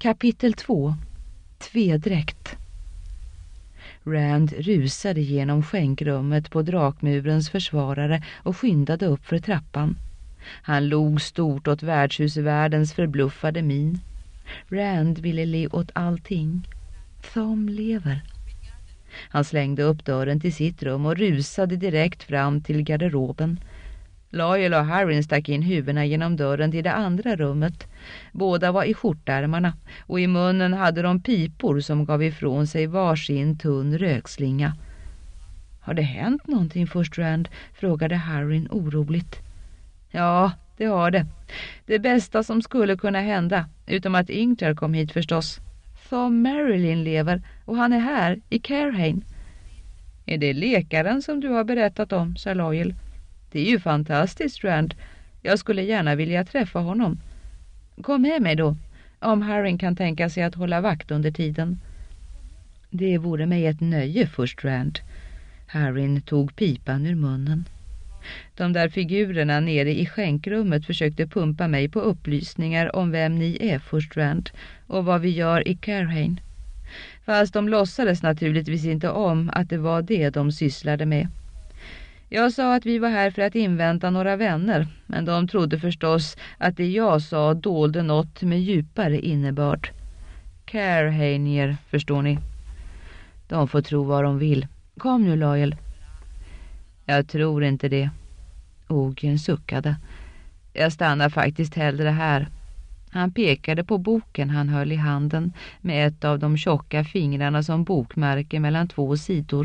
Kapitel 2. Tvedräkt. Rand rusade genom skänkrummet på drakmurens försvarare och skyndade upp för trappan. Han log stort åt värdshusvärdens förbluffade min. Rand ville le åt allting. Thom lever. Han slängde upp dörren till sitt rum och rusade direkt fram till garderoben. Loyal och Harry stack in huvudena genom dörren till det andra rummet. Båda var i skjortärmarna och i munnen hade de pipor som gav ifrån sig varsin tunn rökslinga. Har det hänt någonting först, Rand? Frågade Harry oroligt. Ja, det har det. Det bästa som skulle kunna hända, utom att Ingtar kom hit förstås. Thom Merrilin lever och han är här i Cairhane. Är det läkaren som du har berättat om, sa Loyal. Det är ju fantastiskt, Rand. Jag skulle gärna vilja träffa honom. Kom med mig då, om Harry kan tänka sig att hålla vakt under tiden. Det vore mig ett nöje först, Rand. Harry tog pipan ur munnen. De där figurerna nere i skänkrummet försökte pumpa mig på upplysningar om vem ni är först, Rand, och vad vi gör i Cairhane. Fast de låtsades naturligtvis inte om att det var det de sysslade med. Jag sa att vi var här för att invänta några vänner, men de trodde förstås att det jag sa dolde något med djupare innebörd. Cairhanier, förstår ni. De får tro vad de vill. Kom nu, Loyal. Jag tror inte det. Ogren suckade. Jag stannar faktiskt hellre här. Han pekade på boken han höll i handen med ett av de tjocka fingrarna som bokmärke mellan två sidor.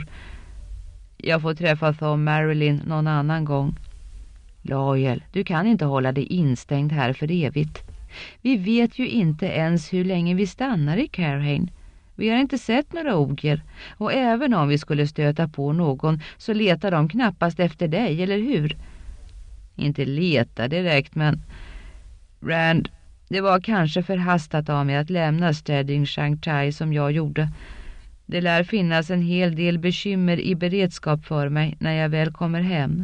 Jag får träffa Thom Merrilin någon annan gång. Loyal, du kan inte hålla dig instängd här för evigt. Vi vet ju inte ens hur länge vi stannar i Cairhane. Vi har inte sett några oger, och även om vi skulle stöta på någon så letar de knappast efter dig, eller hur? Inte leta direkt, men... Rand, det var kanske förhastat av mig att lämna Stedding Shanghai som jag gjorde. Det lär finnas en hel del bekymmer i beredskap för mig när jag väl kommer hem.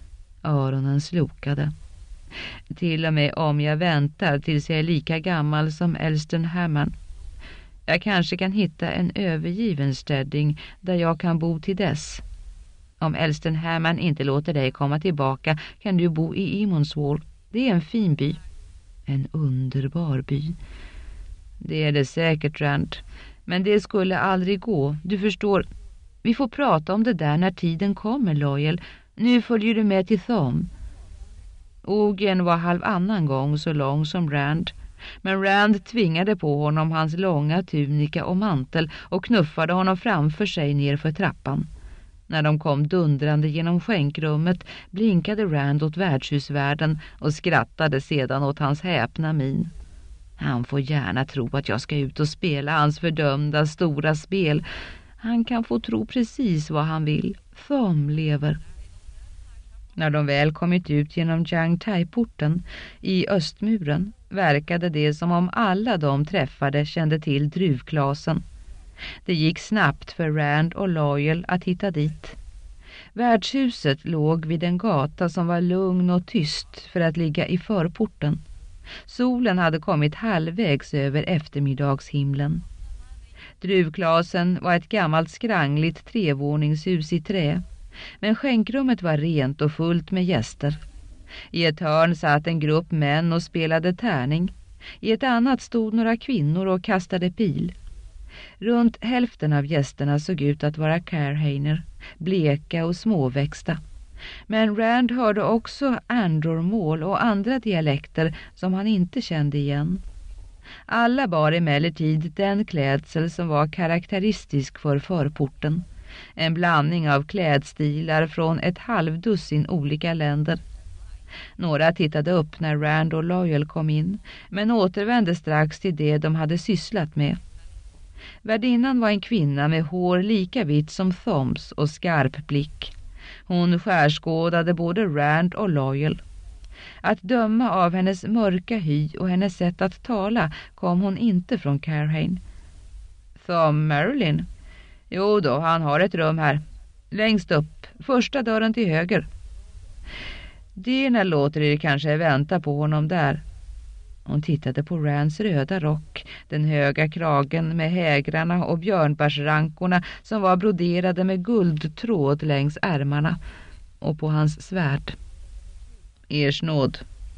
Öronen slokade. Till och med om jag väntar tills jag är lika gammal som Elston Hammond. Jag kanske kan hitta en övergiven Stedding där jag kan bo till dess. Om Elston Hammond inte låter dig komma tillbaka kan du bo i Emonswall. Det är en fin by. En underbar by. Det är det säkert, Rand. Men det skulle aldrig gå. Du förstår, vi får prata om det där när tiden kommer, Loyal. Nu följer du med till Thom. Ogren var halvannan gång så lång som Rand. Men Rand tvingade på honom hans långa tunika och mantel och knuffade honom framför sig ner för trappan. När de kom dundrande genom skänkrummet blinkade Rand åt värdshusvärden och skrattade sedan åt hans häpna min. Han får gärna tro att jag ska ut och spela hans fördömda stora spel. Han kan få tro precis vad han vill. Thom lever. När de väl kommit ut genom Jiangtai-porten i östmuren verkade det som om alla de träffade kände till druvklasen. Det gick snabbt för Rand och Loyal att hitta dit. Värdshuset låg vid en gata som var lugn och tyst för att ligga i förporten. Solen hade kommit halvvägs över eftermiddagshimlen. Druvklasen var ett gammalt skrangligt trevåningshus i trä, men skänkrummet var rent och fullt med gäster. I ett hörn satt en grupp män och spelade tärning. I ett annat stod några kvinnor och kastade pil. Runt hälften av gästerna såg ut att vara Cairhaner, bleka och småväxta. Men Rand hörde också andormål och andra dialekter som han inte kände igen. Alla bar emellertid den klädsel som var karaktäristisk för förporten. En blandning av klädstilar från ett halvdussin olika länder. Några tittade upp när Rand och Loyal kom in, men återvände strax till det de hade sysslat med. Värdinnan var en kvinna med hår lika vitt som Thoms och skarp blick. Hon skärskådade både Rand och Loyal. Att döma av hennes mörka hy och hennes sätt att tala kom hon inte från Cairhane. Thom Merrilin? Jo då, han har ett rum här. Längst upp, första dörren till höger. Dina låter er kanske vänta på honom där. Hon tittade på Rands röda rock, den höga kragen med hägrarna och björnbärsrankorna som var broderade med guldtråd längs ärmarna, och på hans svärd. Ers nåd.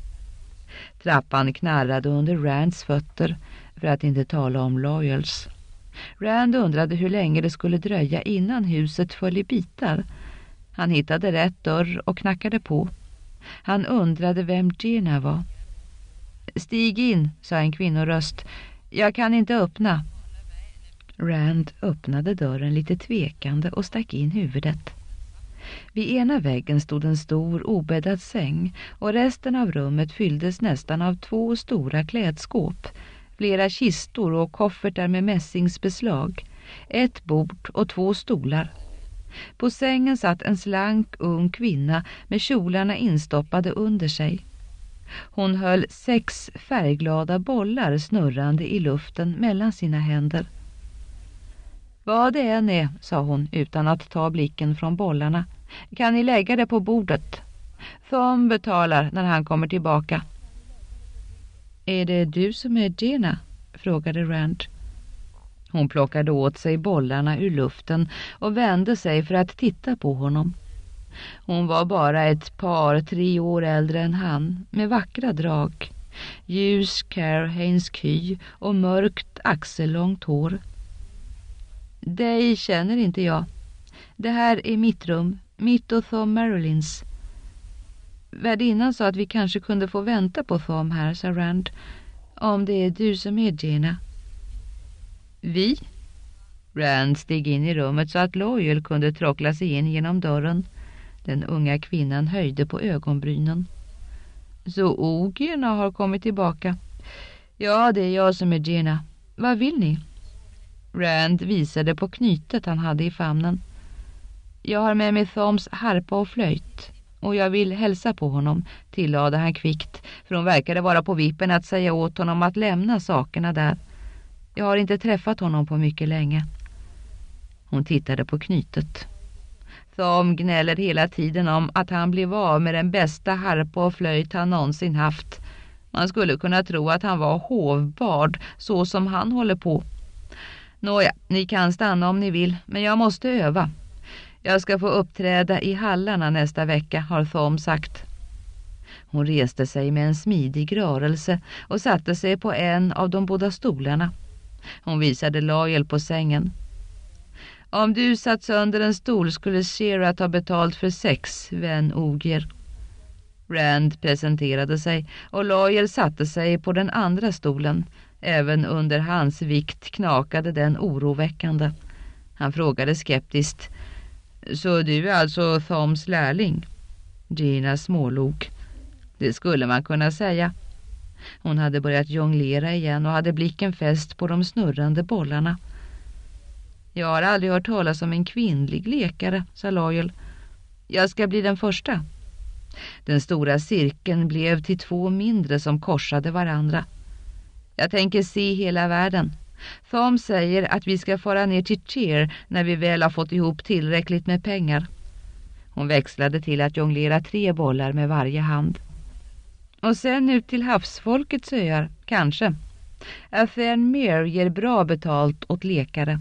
Trappan knarrade under Rands fötter, för att inte tala om Loyals. Rand undrade hur länge det skulle dröja innan huset föll i bitar. Han hittade rätt dörr och knackade på. Han undrade vem Gina var. Stig in, sa en kvinnoröst. Jag kan inte öppna. Rand öppnade dörren lite tvekande och stack in huvudet. Vid ena väggen stod en stor obäddad säng och resten av rummet fylldes nästan av 2 stora klädskåp, flera kistor och koffertar med mässingsbeslag, ett bord och 2 stolar. På sängen satt en slank ung kvinna med kjolarna instoppade under sig. Hon höll 6 färgglada bollar snurrande i luften mellan sina händer. Vad det än är, sa hon utan att ta blicken från bollarna, kan ni lägga det på bordet. Thom betalar när han kommer tillbaka. Är det du som är Gina? Frågade Rand. Hon plockade åt sig bollarna ur luften och vände sig för att titta på honom. Hon var bara ett par 3 år äldre än han, med vackra drag, ljus Carhaines-ky och mörkt axellångt hår. Dig känner inte jag. Det här är mitt rum, mitt och Thom Merrillins. Värdinnan sa att vi kanske kunde få vänta på Thom här, sa Rand, om det är du som är Gina. Vi? Rand steg in i rummet så att Loyal kunde tråckla sig in genom dörren. Den unga kvinnan höjde på ögonbrynen. Så ogierna har kommit tillbaka. Ja, det är jag som är Gina. Vad vill ni? Rand visade på knytet han hade i famnen. Jag har med mig Thoms harpa och flöjt. Och jag vill hälsa på honom, tillade han kvickt, för hon verkade vara på vippen att säga åt honom att lämna sakerna där. Jag har inte träffat honom på mycket länge. Hon tittade på knytet. Thom gnäller hela tiden om att han blev av med den bästa harpa och flöjt han någonsin haft. Man skulle kunna tro att han var hovbard, så som han håller på. Nåja, ni kan stanna om ni vill, men jag måste öva. Jag ska få uppträda i hallarna nästa vecka, har Thom sagt. Hon reste sig med en smidig rörelse och satte sig på en av de båda stolarna. Hon visade Loyal på sängen. Om du satt sönder en stol skulle Shera ta betalt för 6, vän ogier. Rand presenterade sig och Loyal satte sig på den andra stolen. Även under hans vikt knakade den oroväckande. Han frågade skeptiskt. Så du är alltså Thoms lärling? Gina smålog. Det skulle man kunna säga. Hon hade börjat jonglera igen och hade blicken fäst på de snurrande bollarna. Jag har aldrig hört talas om en kvinnlig lekare, sa Loyal. Jag ska bli den första. Den stora cirkeln blev till 2 mindre som korsade varandra. Jag tänker se hela världen. Thom säger att vi ska fara ner till Cheer när vi väl har fått ihop tillräckligt med pengar. Hon växlade till att jonglera 3 bollar med varje hand. Och sen ut till havsfolkets öar, kanske. Athenmere ger bra betalt åt lekare.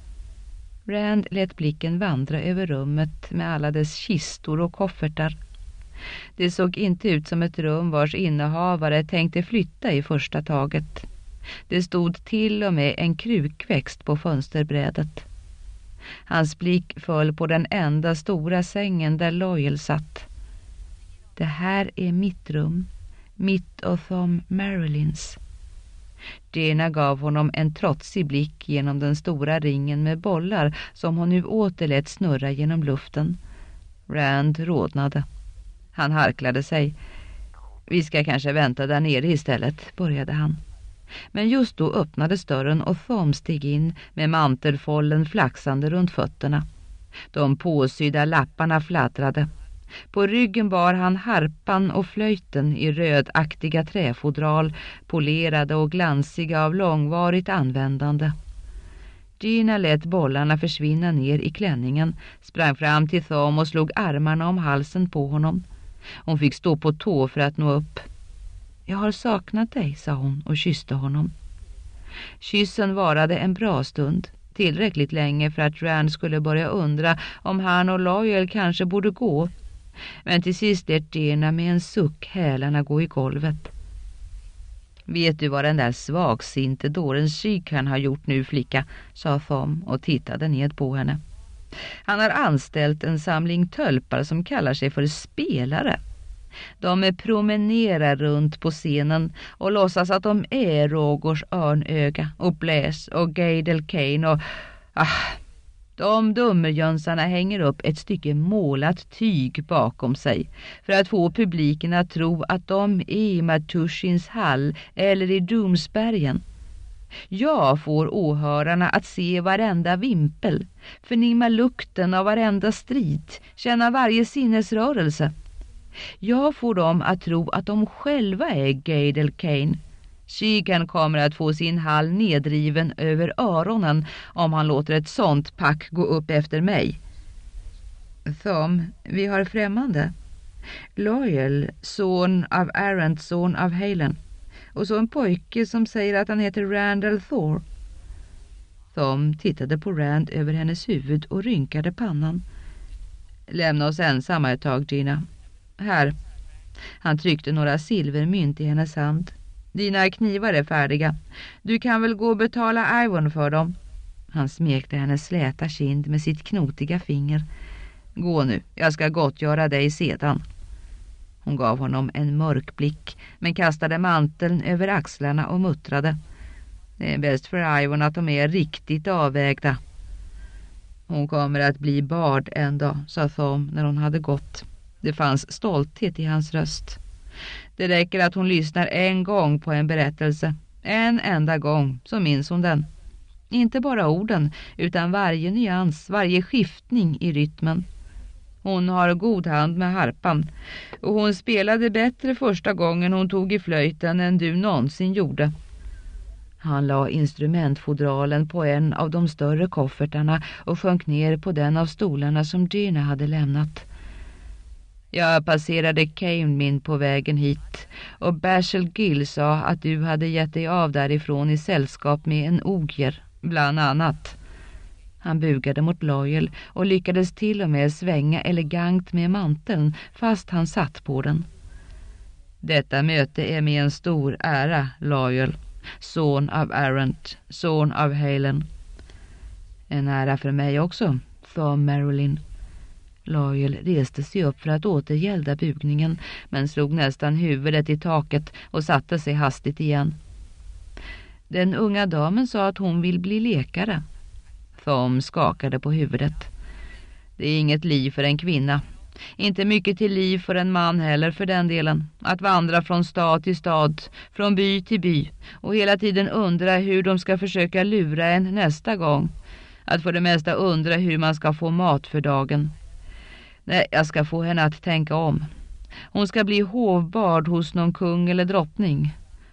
Rand lät blicken vandra över rummet med alla dess kistor och koffertar. Det såg inte ut som ett rum vars innehavare tänkte flytta i första taget. Det stod till och med en krukväxt på fönsterbrädet. Hans blick föll på den enda stora sängen där Loyal satt. Det här är mitt rum, mitt och Thom Merrillins. Gina gav honom en trotsig blick genom den stora ringen med bollar som hon nu åter lät snurra genom luften. Rand rodnade. Han harklade sig. Vi ska kanske vänta där nere istället, började han. Men just då öppnades dörren och Thom steg in med mantelfållen flaxande runt fötterna. De påsydda lapparna fladdrade. På ryggen bar han harpan och flöjten i rödaktiga träfodral, polerade och glansiga av långvarigt användande. Gina lät bollarna försvinna ner i klänningen, sprang fram till Thom och slog armarna om halsen på honom. Hon fick stå på tå för att nå upp. jag har saknat dig, sa hon och kysste honom. Kyssen varade en bra stund, tillräckligt länge för att Rand skulle börja undra om han och Loyal kanske borde gå. Men till sist lät Dina med en suck hälarna gå i golvet. Vet du vad den där svagsinte dåren Sykan har gjort nu, flicka, sa Thom och tittade ned på henne. Han har anställt en samling tölpar som kallar sig för spelare. De promenerar runt på scenen och låtsas att de är Rogers Örnöga och Blaise och Gadel Kane och... de dummerjönsarna hänger upp ett stycke målat tyg bakom sig för att få publiken att tro att de är i Matushins hall eller i Doomsbergen. Jag får åhörarna att se varenda vimpel, förnimma lukten av varenda strid, känna varje sinnesrörelse. Jag får dem att tro att de själva är Gadel Kane. Sykan kommer att få sin hall nedriven över öronen om han låter ett sånt pack gå upp efter mig. Thom, vi har främmande. Loyal, son av Arent, son av Halen. Och så en pojke som säger att han heter Randall Thor. Thom tittade på Rand över hennes huvud och rynkade pannan. Lämna oss ensamma ett tag, Gina. Här. Han tryckte några silvermynt i hennes hand. Dina knivar är färdiga. Du kan väl gå och betala Ivon för dem. Han smekte hennes släta kind med sitt knotiga finger. Gå nu, jag ska gottgöra dig sedan. Hon gav honom en mörk blick men kastade manteln över axlarna och muttrade. Det är bäst för Ivon att de är riktigt avvägda. Hon kommer att bli bard en dag, sa Thom när hon hade gått. Det fanns stolthet i hans röst. Det räcker att hon lyssnar en gång på en berättelse. En enda gång, så minns hon den. Inte bara orden, utan varje nyans, varje skiftning i rytmen. Hon har god hand med harpan. Och hon spelade bättre första gången hon tog i flöjten än du någonsin gjorde. Han la instrumentfodralen på en av de större koffertarna och sjönk ner på den av stolarna som Gina hade lämnat. Jag passerade Canemin på vägen hit och Bashel Gill sa att du hade gett dig av därifrån i sällskap med en ogier, bland annat. Han bugade mot Loyal och lyckades till och med svänga elegant med manteln fast han satt på den. Detta möte är med en stor ära, Loyal, son av Arent, son av Halen. En ära för mig också, sa Marilyn. Loyal reste sig upp för att återgälda bugningen men slog nästan huvudet i taket och satte sig hastigt igen. Den unga damen sa att hon vill bli läkare. Thom skakade på huvudet. Det är inget liv för en kvinna. Inte mycket till liv för en man heller för den delen. Att vandra från stad till stad, från by till by och hela tiden undra hur de ska försöka lura en nästa gång. Att för det mesta undra hur man ska få mat för dagen. Nej, jag ska få henne att tänka om. Hon ska bli hovbard hos någon kung eller drottning.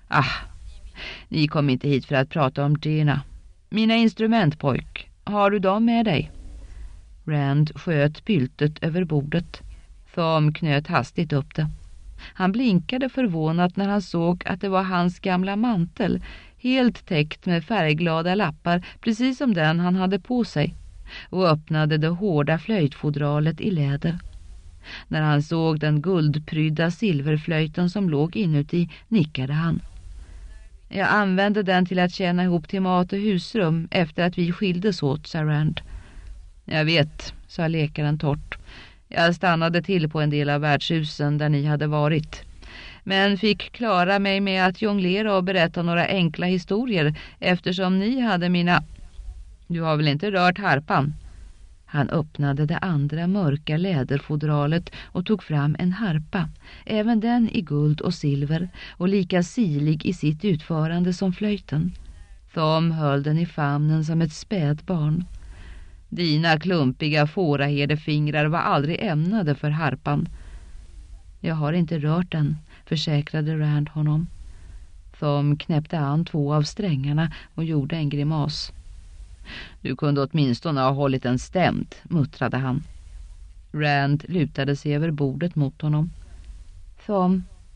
Ni kom inte hit för att prata om Gina. Mina instrument, pojk. Har du dem med dig? Rand sköt byltet över bordet. Thom knöt hastigt upp det. Han blinkade förvånat när han såg att det var hans gamla mantel, helt täckt med färgglada lappar, precis som den han hade på sig, och öppnade det hårda flöjtfodralet i läder. När han såg den guldprydda silverflöjten som låg inuti nickade han. Jag använde den till att tjäna ihop till mat och husrum efter att vi skildes åt, sa Rand. Jag vet, sa läkaren torrt. Jag stannade till på en del av värdshusen där ni hade varit. Men fick klara mig med att jonglera och berätta några enkla historier eftersom ni hade mina... Du har väl inte rört harpan? Han öppnade det andra mörka läderfodralet och tog fram en harpa, även den i guld och silver och lika silig i sitt utförande som flöjten. Thom höll den i famnen som ett spädbarn. Dina klumpiga fåraherdefingrar var aldrig ämnade för harpan. Jag har inte rört den, försäkrade Rand honom. Thom knäppte an 2 av strängarna och gjorde en grimas. Du kunde åtminstone ha hållit en stämd, muttrade han. Rand lutade sig över bordet mot honom. Thom,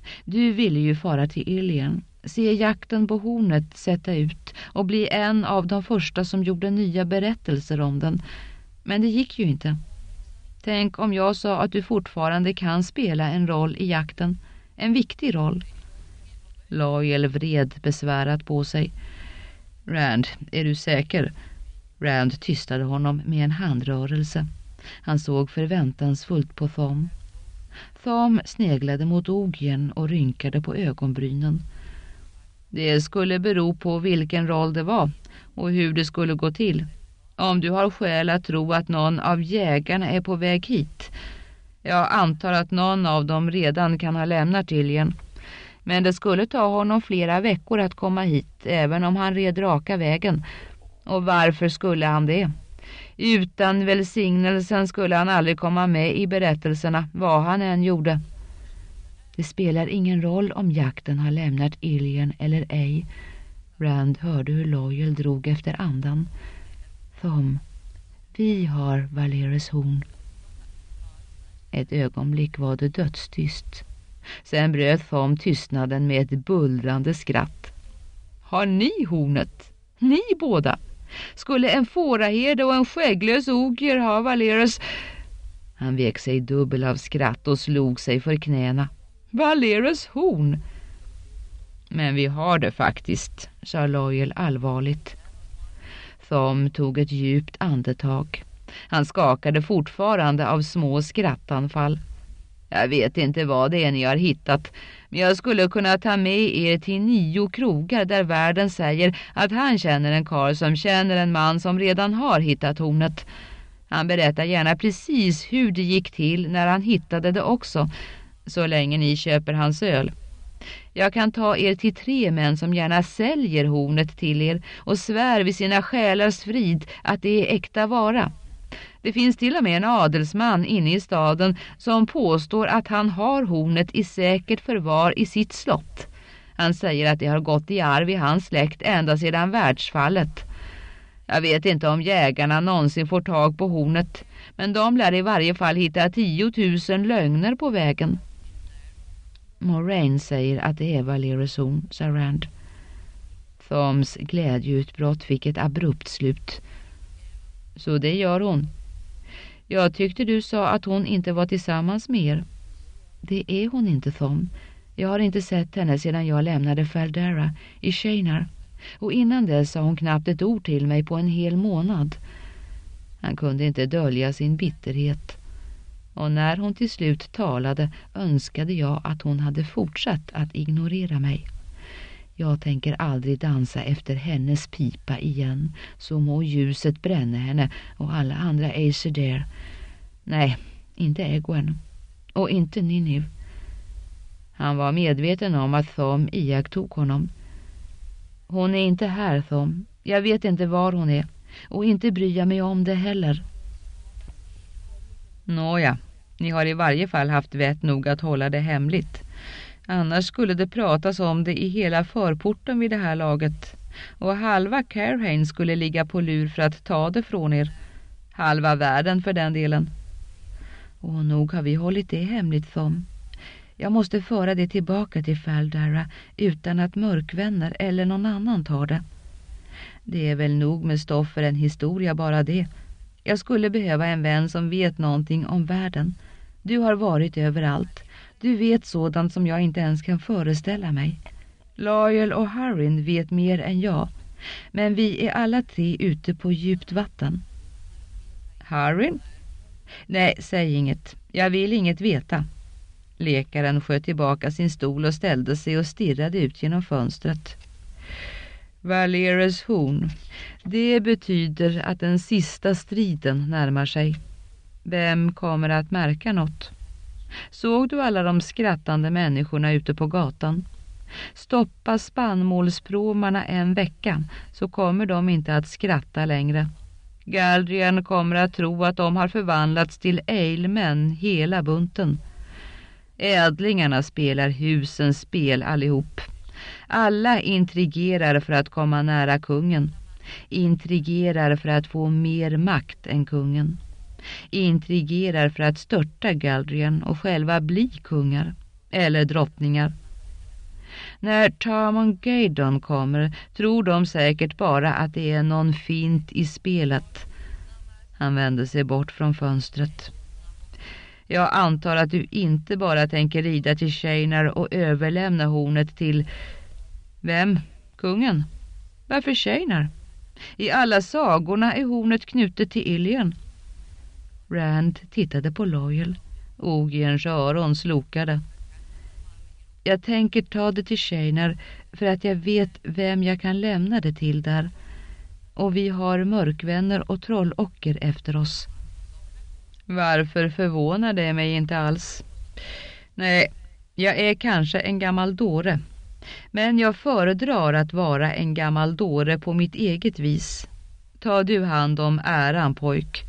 Du ville ju fara till Ilian, se jakten på hornet sätta ut och bli en av de första som gjorde nya berättelser om den. Men det gick ju inte. Tänk om jag sa att du fortfarande kan spela en roll i jakten, en viktig roll. Loyal vred besvärat på sig. Rand, är du säker? Rand tystade honom med en handrörelse. Han såg förväntansfullt på Thom. Thom sneglade mot Ogien och rynkade på ögonbrynen. Det skulle bero på vilken roll det var och hur det skulle gå till. Om du har skäl att tro att någon av jägarna är på väg hit. Jag antar att någon av dem redan kan ha lämnat Ilian. Men det skulle ta honom flera veckor att komma hit, även om han red raka vägen. Och varför skulle han det? Utan välsignelsen skulle han aldrig komma med i berättelserna, vad han än gjorde. Det spelar ingen roll om jakten har lämnat Ilian eller ej. Rand hörde hur Loyal drog efter andan. Thom, vi har Valeris horn. Ett ögonblick var det dödstyst. Sen bröt Thom tystnaden med ett bullrande skratt. Har ni hornet? Ni båda? Skulle en fåraherde och en skägglös ogier ha Valeris? Han vek sig dubbel av skratt och slog sig för knäna. Valeris horn? Men vi har det faktiskt, sa Loyal allvarligt. Thom tog ett djupt andetag. Han skakade fortfarande av små skrattanfall. Jag vet inte vad det är ni har hittat, men jag skulle kunna ta med er till 9 krogar där världen säger att han känner en karl som känner en man som redan har hittat hornet. Han berättar gärna precis hur det gick till när han hittade det också, så länge ni köper hans öl. Jag kan ta er till 3 män som gärna säljer hornet till er och svär vid sina själars frid att det är äkta vara. Det finns till och med en adelsman inne i staden som påstår att han har hornet i säkert förvar i sitt slott. Han säger att det har gått i arv i hans släkt ända sedan världsfallet. Jag vet inte om jägarna någonsin får tag på hornet, men de lär i varje fall hitta 10 000 lögner på vägen. Moraine säger att det är Valeris horn, sa Rand. Thoms glädjeutbrott fick ett abrupt slut. Så det gör hon. Jag tyckte du sa att hon inte var tillsammans med er. Det är hon inte, Thom. Jag har inte sett henne sedan jag lämnade Faldera i Shainar. Och innan dess sa hon knappt ett ord till mig på en hel månad. Han kunde inte dölja sin bitterhet. Och när hon till slut talade önskade jag att hon hade fortsatt att ignorera mig. Jag tänker aldrig dansa efter hennes pipa igen, så må ljuset bränna henne och alla andra Aes Sedai. Nej, inte Egwene. Och inte Nynaeve. Han var medveten om att Thom iakttog honom. Hon är inte här, Thom. Jag vet inte var hon är. Och inte bryr jag mig om det heller. Nåja, ni har i varje fall haft vett nog att hålla det hemligt. Annars skulle det pratas om det i hela förporten vid det här laget. Och halva Cairhien skulle ligga på lur för att ta det från er. Halva världen för den delen. Och nog har vi hållit det hemligt, Thom. Jag måste föra det tillbaka till Faldera utan att mörkvänner eller någon annan tar det. Det är väl nog med stoff för en historia bara det. Jag skulle behöva en vän som vet någonting om världen. Du har varit överallt. Du vet sådant som jag inte ens kan föreställa mig. Loyal och Harrin vet mer än jag. Men vi är alla 3 ute på djupt vatten. Harrin? Nej, säg inget. Jag vill inget veta. Läkaren sköt tillbaka sin stol och ställde sig och stirrade ut genom fönstret. Valeris horn. Det betyder att den sista striden närmar sig. Vem kommer att märka något? Såg du alla de skrattande människorna ute på gatan? Stoppa spannmålspromarna en vecka så kommer de inte att skratta längre. Galdrian kommer att tro att de har förvandlats till ejlmän hela bunten. Ädlingarna spelar husens spel allihop. Alla intrigerar för att komma nära kungen. Intrigerar för att få mer makt än kungen. Intrigerar för att störta Galdrian och själva bli kungar. eller drottningar. När Tarmon-Gaydon kommer tror de säkert bara att det är någon fint i spelet. Han vände sig bort från fönstret. Jag antar att du inte bara tänker rida till Shaynar och överlämna hornet till... Vem? Kungen? Varför Shaynar? I alla sagorna är hornet knutet till Illian. Rand tittade på Loyal. Ogiens öron slokade. Jag tänker ta det till Shaynar för att jag vet vem jag kan lämna det till där. Och vi har mörkvänner och trollocker efter oss. Varför förvånar det mig inte alls? Nej, jag är kanske en gammal dåre. Men jag föredrar att vara en gammal dåre på mitt eget vis. Ta du hand om äran, pojk.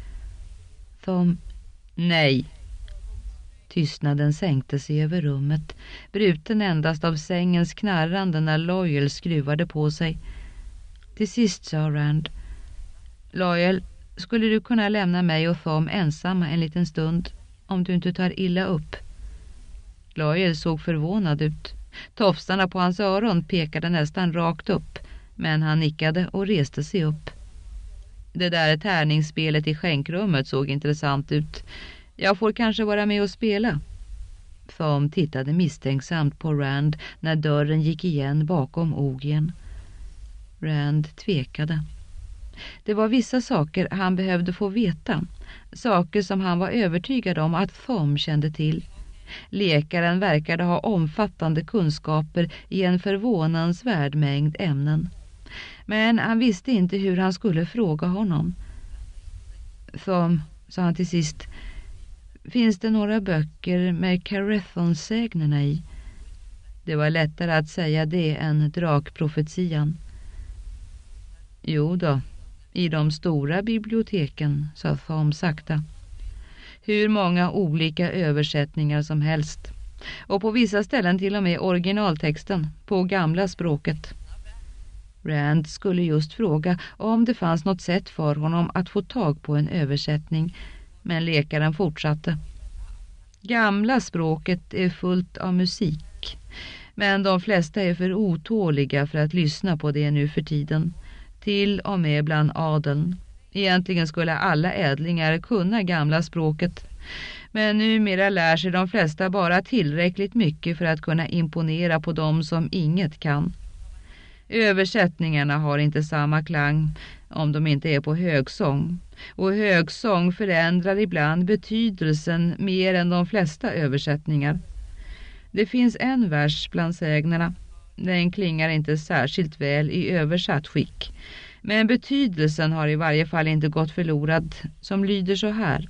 Nej. Tystnaden sänkte sig över rummet, bruten endast av sängens knarrande när Loyal skruvade på sig. Till sist sa Rand: Loyal, skulle du kunna lämna mig och Thom ensamma en liten stund, om du inte tar illa upp? Loyal såg förvånad ut. Tofsarna på hans öron pekade nästan rakt upp, men han nickade och reste sig upp. Det där tärningsspelet i skänkrummet såg intressant ut. Jag får kanske vara med och spela. Thom tittade misstänksamt på Rand när dörren gick igen bakom Ogien. Rand tvekade. Det var vissa saker han behövde få veta. Saker som han var övertygad om att Thom kände till. Läkaren verkade ha omfattande kunskaper i en förvånansvärd mängd ämnen. Men han visste inte hur han skulle fråga honom. Thom, sa han till sist, finns det några böcker med Carethon-sägnerna i? Det var lättare att säga det än drakprofetian. Jo då, i de stora biblioteken, sa Thom sakta. Hur många olika översättningar som helst. Och på vissa ställen till och med originaltexten på gamla språket. Rand skulle just fråga om det fanns något sätt för honom att få tag på en översättning, men läkaren fortsatte. Gamla språket är fullt av musik, men de flesta är för otåliga för att lyssna på det nu för tiden, till och med bland adeln. Egentligen skulle alla ädlingar kunna gamla språket, men numera lär sig de flesta bara tillräckligt mycket för att kunna imponera på dem som inget kan. Översättningarna har inte samma klang om de inte är på högsång, och högsång förändrar ibland betydelsen mer än de flesta översättningar. Det finns en vers bland sägnerna. Den klingar inte särskilt väl i översatt skick, men betydelsen har i varje fall inte gått förlorad, som lyder så här.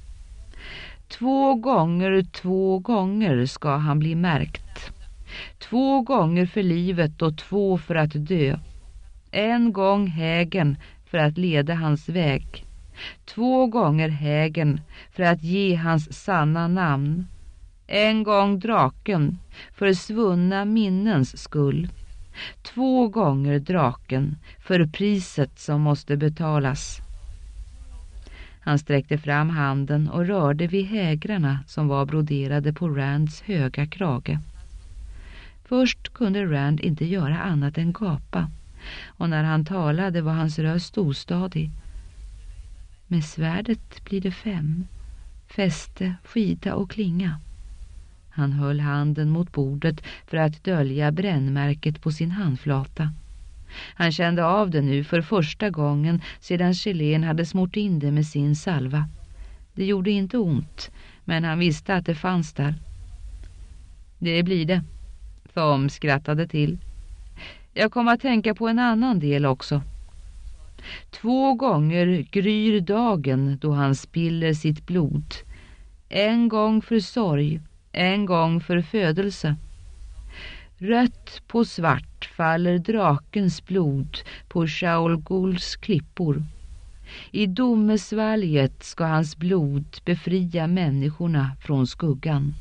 2 gånger ska han bli märkt. 2 gånger för livet och 2 för att dö. 1 gång hägen för att leda hans väg. 2 gånger hägen för att ge hans sanna namn. 1 gång draken för svunna minnens skull. 2 gånger draken för priset som måste betalas. Han sträckte fram handen och rörde vid hägrarna som var broderade på Rands höga krage. Först kunde Rand inte göra annat än gapa, och när han talade var hans röst ostadig. Med svärdet blir det 5, fäste, skida och klinga. Han höll handen mot bordet för att dölja brännmärket på sin handflata. Han kände av det nu för första gången sedan Selene hade smort in det med sin salva. Det gjorde inte ont, men han visste att det fanns där. Det blir det. Thom skrattade till. Jag kom att tänka på en annan del också. 2 gånger gryr dagen då han spiller sitt blod. 1 gång för sorg, 1 gång för födelse. Rött på svart faller drakens blod på Shaol Ghuls klippor. I domesvalget ska hans blod befria människorna från skuggan.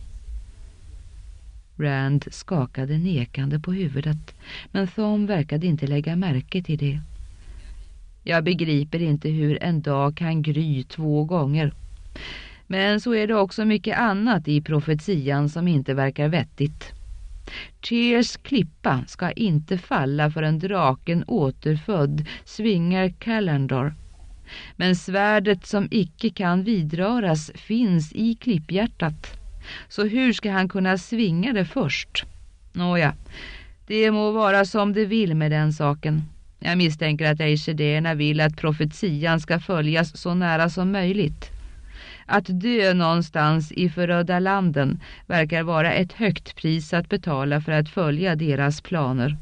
Rand skakade nekande på huvudet, men Thom verkade inte lägga märke till det. Jag begriper inte hur en dag kan gry 2 gånger. Men så är det också mycket annat i profetian som inte verkar vettigt. Tyrs klippa ska inte falla förrän draken återfödd svingar Kalandor. Men svärdet som icke kan vidröras finns i klipphjärtat. Så hur ska han kunna svinga det först? Nåja, det må vara som det vill med den saken. Jag misstänker att Aishederna vill att profetian ska följas så nära som möjligt. Att dö någonstans i förödda landen verkar vara ett högt pris att betala för att följa deras planer.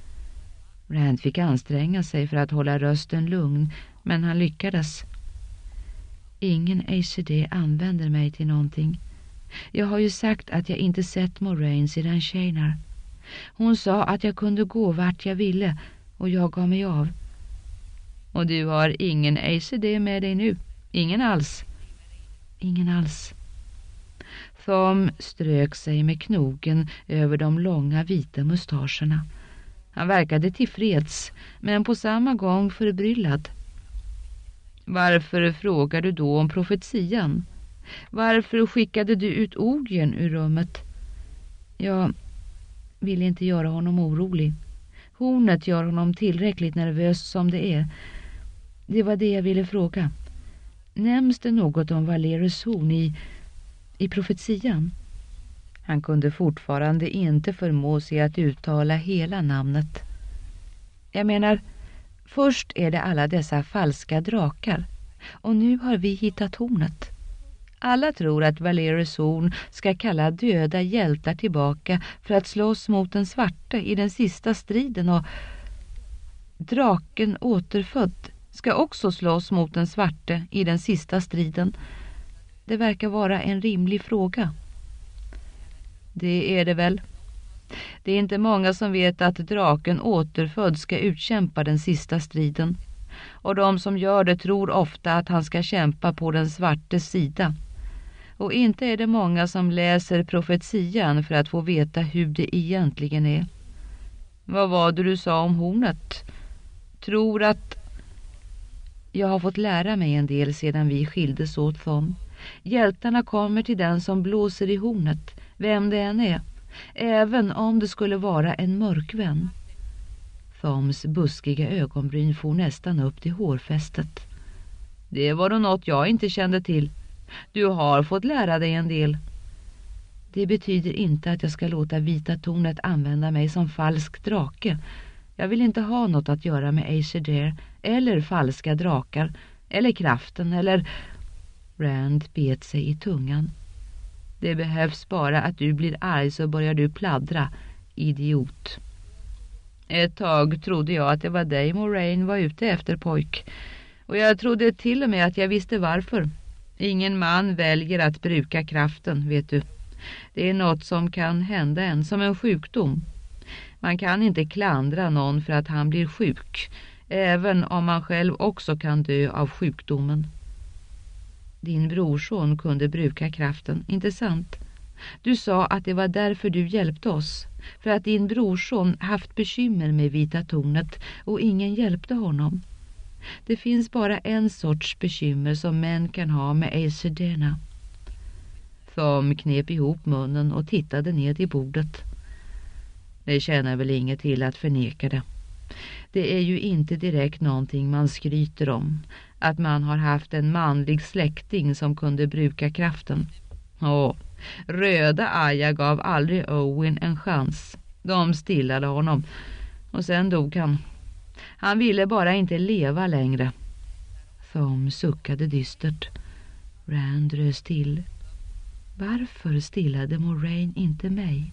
Rand fick anstränga sig för att hålla rösten lugn, men han lyckades. Ingen Aisheder använder mig till någonting. Jag har ju sagt att jag inte sett Moraine sedan Shaynar. Hon sa att jag kunde gå vart jag ville och jag gav mig av. Och du har ingen Aisheder med dig nu? Ingen alls? Ingen alls. Thom strök sig med knogen över de långa vita mustascherna. Han verkade tillfreds, men på samma gång förbryllad. Varför frågar du då om profetian? Varför skickade du ut Ogern ur rummet? Jag vill inte göra honom orolig. Hornet gör honom tillräckligt nervös som det är. Det var det jag ville fråga. Nämns det något om Valerus horn i profetian? Han kunde fortfarande inte förmå sig att uttala hela namnet. Jag menar, först är det alla dessa falska drakar. Och nu har vi hittat hornet. Alla tror att Valerus horn ska kalla döda hjältar tillbaka för att slåss mot den svarte i den sista striden, och draken återfödd ska också slåss mot den svarte i den sista striden. Det verkar vara en rimlig fråga. Det är det väl. Det är inte många som vet att draken återfödd ska utkämpa den sista striden. Och de som gör det tror ofta att han ska kämpa på den svartes sida. Och inte är det många som läser profetian för att få veta hur det egentligen är. Vad var det du sa om hornet? Tror att... Jag har fått lära mig en del sedan vi skildes åt, Thom. Hjältarna kommer till den som blåser i hornet, vem det än är, även om det skulle vara en mörkvän. Thoms buskiga ögonbryn for nästan upp till hårfästet. Det var då något jag inte kände till. Du har fått lära dig en del. Det betyder inte att jag ska låta Vita tornet använda mig som falsk drake. Jag vill inte ha något att göra med Aisheder eller falska drakar eller kraften eller... Rand bet sig i tungan. Det behövs bara att du blir arg så börjar du pladdra, idiot. Ett tag trodde jag att det var dig Moraine var ute efter, pojk. Och jag trodde till och med att jag visste varför. Ingen man väljer att bruka kraften, vet du. Det är något som kan hända en som en sjukdom. Man kan inte klandra någon för att han blir sjuk, även om man själv också kan dö av sjukdomen. Din brorson kunde bruka kraften, inte sant? Du sa att det var därför du hjälpte oss, för att din brorson haft bekymmer med Vita tornet och ingen hjälpte honom. Det finns bara en sorts bekymmer som män kan ha med Aishederna. Thom knep ihop munnen och tittade ned i bordet. Det känner väl inget till att förneka det. Det är ju inte direkt någonting man skryter om, att man har haft en manlig släkting som kunde bruka kraften. Röda Aya gav aldrig Owen en chans. De stillade honom och sen dog han. Han ville bara inte leva längre. Thom suckade dystert. Rand rös till. Varför stillade Moraine inte mig?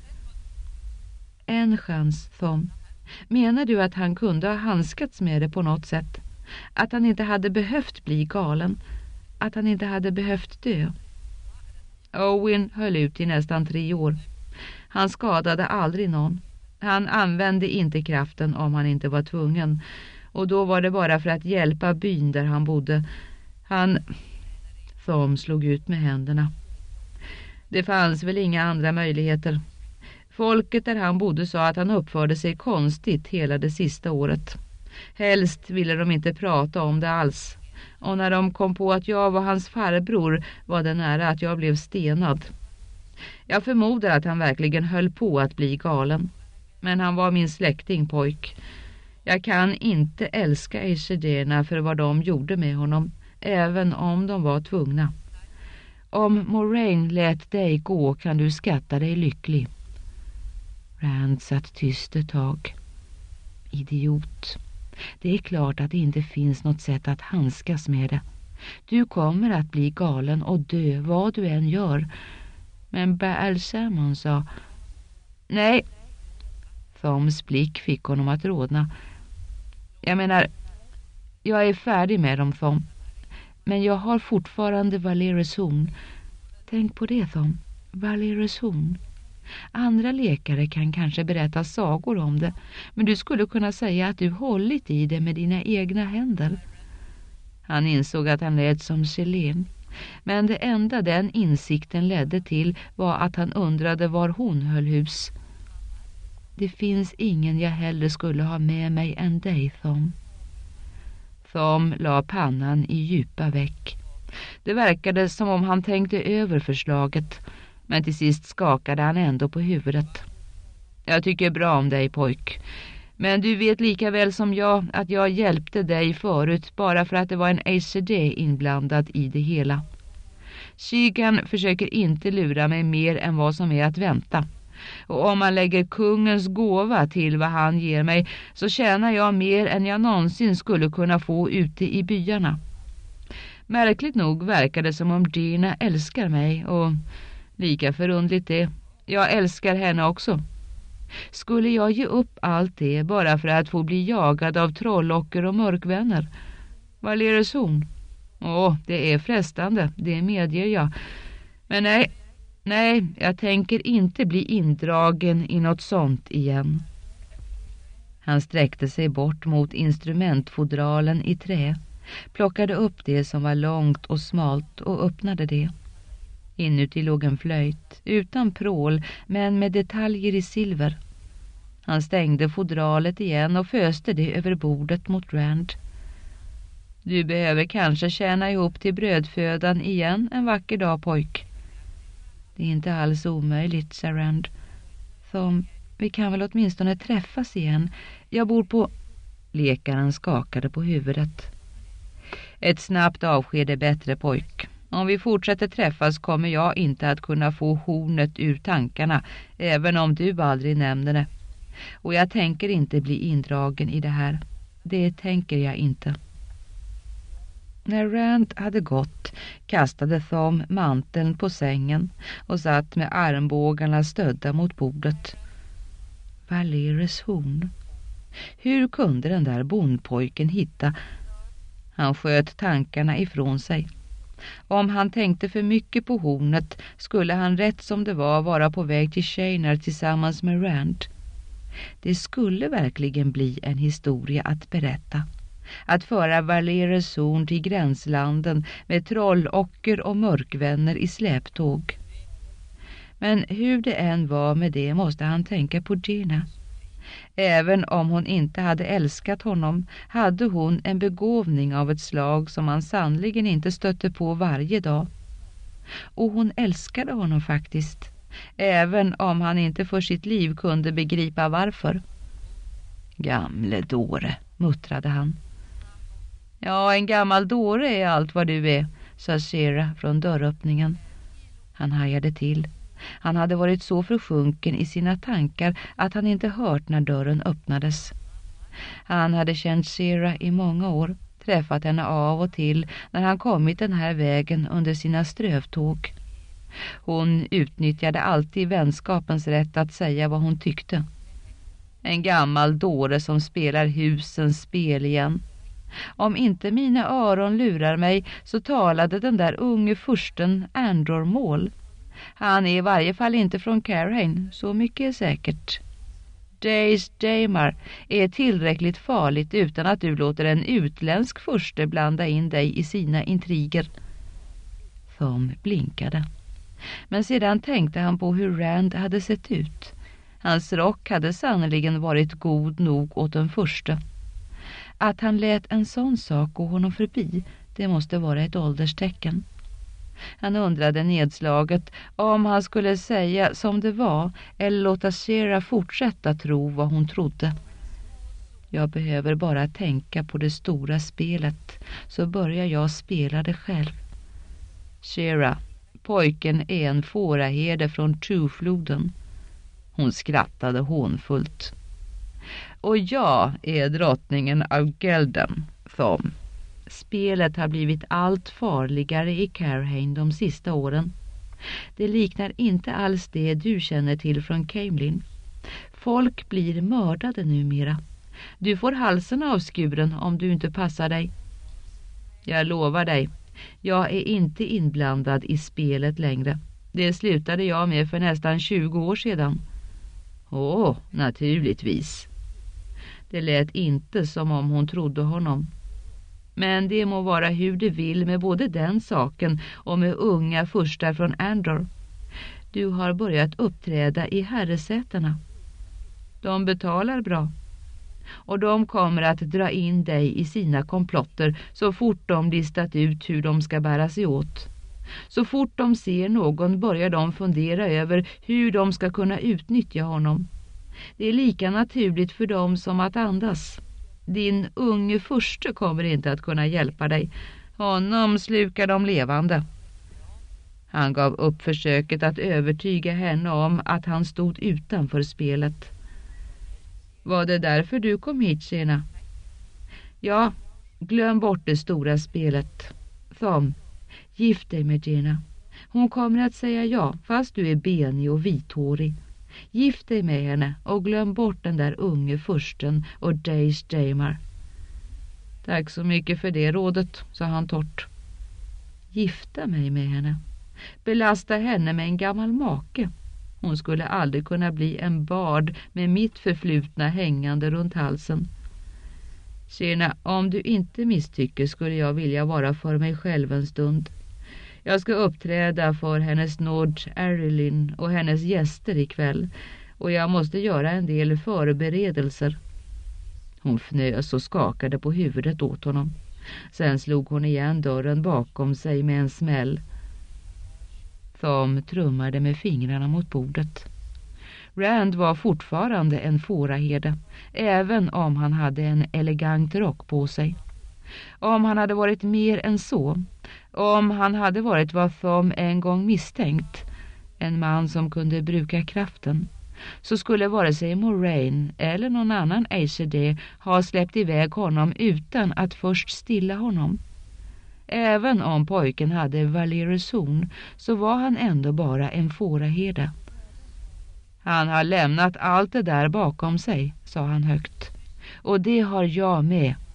En chans, Thom. Menar du att han kunde ha handskats med det på något sätt? Att han inte hade behövt bli galen? Att han inte hade behövt dö? Owen höll ut i nästan 3 år. Han skadade aldrig någon. Han använde inte kraften om han inte var tvungen. Och då var det bara för att hjälpa byn där han bodde. Thom slog ut med händerna. Det fanns väl inga andra möjligheter. Folket där han bodde sa att han uppförde sig konstigt hela det sista året. Helst ville de inte prata om det alls. och när de kom på att jag var hans farbror var det nära att jag blev stenad. Jag förmodar att han verkligen höll på att bli galen. Men han var min släkting, pojk. Jag kan inte älska Ejsederna för vad de gjorde med honom, även om de var tvungna. Om Moraine lät dig gå kan du skatta dig lycklig. Rand satt tyst ett tag. Idiot. Det är klart att det inte finns något sätt att handskas med det. Du kommer att bli galen och dö vad du än gör. Men Balsamon sa... Nej. Thoms blick fick honom att rodna. Jag menar, jag är färdig med dem, Thom. Men jag har fortfarande Valerys horn. Tänk på det, Thom. Valerys horn. Andra läkare kan kanske berätta sagor om det, men du skulle kunna säga att du hållit i det med dina egna händer. Han insåg att han lät som Selene, men det enda den insikten ledde till var att han undrade var hon höll hus. Det finns ingen jag hellre skulle ha med mig än dig, Thom. Thom la pannan i djupa veck. Det verkade som om han tänkte över förslaget, men till sist skakade han ändå på huvudet. Jag tycker bra om dig, pojk. Men du vet lika väl som jag att jag hjälpte dig förut bara för att det var en Aes Sedai inblandad i det hela. Shigan försöker inte lura mig mer än vad som är att vänta. Och om man lägger kungens gåva till vad han ger mig så tjänar jag mer än jag någonsin skulle kunna få ute i byarna. Märkligt nog verkar det som om Dina älskar mig och lika förundligt det, jag älskar henne också. Skulle jag ge upp allt det bara för att få bli jagad av trollocker och mörkvänner? Valerys horn? Det är frestande, det medger jag. Men nej, jag tänker inte bli indragen i något sånt igen. Han sträckte sig bort mot instrumentfodralen i trä, plockade upp det som var långt och smalt och öppnade det. Inuti låg en flöjt, utan prål men med detaljer i silver. Han stängde fodralet igen och föste det över bordet mot Rand. Du behöver kanske tjäna ihop till brödfödan igen en vacker dag, pojk. Det är inte alls omöjligt, sa Rand. Thom, vi kan väl åtminstone träffas igen. Jag bor på... Lekaren skakade på huvudet. Ett snabbt avsked är bättre, pojk. Om vi fortsätter träffas kommer jag inte att kunna få hornet ur tankarna, även om du aldrig nämner det. Och jag tänker inte bli indragen i det här. Det tänker jag inte. När Rand hade gått kastade Thom manteln på sängen och satt med armbågarna stödda mot bordet. Valerys horn. Hur kunde den där bondpojken hitta? Han sköt tankarna ifrån sig. Om han tänkte för mycket på hornet skulle han rätt som det var vara på väg till Shaynar tillsammans med Rand. Det skulle verkligen bli en historia att berätta. Att föra Valerys horn till gränslanden med trollocker och mörkvänner i släptåg. Men hur det än var med det måste han tänka på Dina. Även om hon inte hade älskat honom hade hon en begåvning av ett slag som han sannligen inte stötte på varje dag. Och hon älskade honom faktiskt, även om han inte för sitt liv kunde begripa varför. Gamle dåre, muttrade han. Ja, en gammal dåre är allt vad du är, sa Sera från dörröppningen. Han hajade till. Han hade varit så försjunken i sina tankar att han inte hört när dörren öppnades. Han hade känt Sera i många år, träffat henne av och till när han kommit den här vägen under sina strövtåg. Hon utnyttjade alltid vänskapens rätt att säga vad hon tyckte. En gammal dåre som spelar husens spel igen. Om inte mina öron lurar mig så talade den där unge fursten Andor-mål. Han är i varje fall inte från Carhain, så mycket är säkert. Daes Daemar är tillräckligt farligt utan att du låter en utländsk furste blanda in dig i sina intriger. Thom blinkade. Men sedan tänkte han på hur Rand hade sett ut. Hans rock hade sannoliken varit god nog åt den första. Att han lät en sån sak gå honom förbi, det måste vara ett ålderstecken. Han undrade nedslaget om han skulle säga som det var eller låta Shira fortsätta tro vad hon trodde. Jag behöver bara tänka på det stora spelet, så börjar jag spela det själv. Shira, pojken är en fåraherde från Trufloden. Hon skrattade hånfullt. Och jag är drottningen av Gelden, Thom. Spelet har blivit allt farligare i Carhain de sista åren. Det liknar inte alls det du känner till från Caemlyn. Folk blir mördade numera. Du får halsen avskuren om du inte passar dig. Jag lovar dig, jag är inte inblandad i spelet längre. Det slutade jag med för nästan 20 år sedan. Naturligtvis. Det lät inte som om hon trodde honom. Men det må vara hur det vill med både den saken och med unga furstar från Andor. Du har börjat uppträda i herresätena. De betalar bra. Och de kommer att dra in dig i sina komplotter så fort de listat ut hur de ska bära sig åt. Så fort de ser någon börjar de fundera över hur de ska kunna utnyttja honom. Det är lika naturligt för dem som att andas. Din unge furste kommer inte att kunna hjälpa dig. Honom slukar de levande. Han gav upp försöket att övertyga henne om att han stod utanför spelet. Var det därför du kom hit, Shena? Ja, glöm bort det stora spelet. Thom, gift dig med Jaina. Hon kommer att säga ja, fast du är benig och vithårig. Gift dig med henne och glöm bort den där unge fursten och Dace Daemar. Tack så mycket för det rådet, sa han torrt. Gifta mig med henne. Belasta henne med en gammal make. Hon skulle aldrig kunna bli en bard med mitt förflutna hängande runt halsen. Tjena, om du inte misstycker skulle jag vilja vara för mig själv en stund. Jag ska uppträda för hennes Nord Arryn och hennes gäster ikväll, och jag måste göra en del förberedelser. Hon fnös och skakade på huvudet åt honom. Sen slog hon igen dörren bakom sig med en smäll. Thom trummade med fingrarna mot bordet. Rand var fortfarande en fåraherde, även om han hade en elegant rock på sig. Om han hade varit mer än så, om han hade varit vad Thom en gång misstänkt, en man som kunde bruka kraften, så skulle vare sig Moraine eller någon annan Aesir ha släppt iväg honom utan att först stilla honom. Även om pojken hade Valerys horn så var han ändå bara en fåraherde. Han har lämnat allt det där bakom sig, sa han högt. Och det har jag med.